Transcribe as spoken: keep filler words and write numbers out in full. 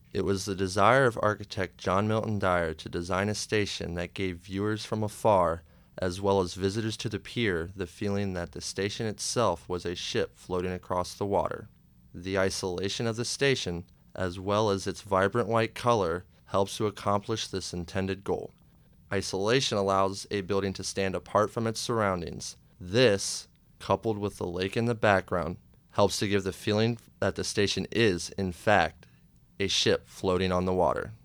It was the desire of architect John Milton Dyer to design a station that gave viewers from afar, as well as visitors to the pier, the feeling that the station itself was a ship floating across the water. The isolation of the station, as well as its vibrant white color, helps to accomplish this intended goal. Isolation allows a building to stand apart from its surroundings. This, coupled with the lake in the background, helps to give the feeling that the station is, in fact, a ship floating on the water.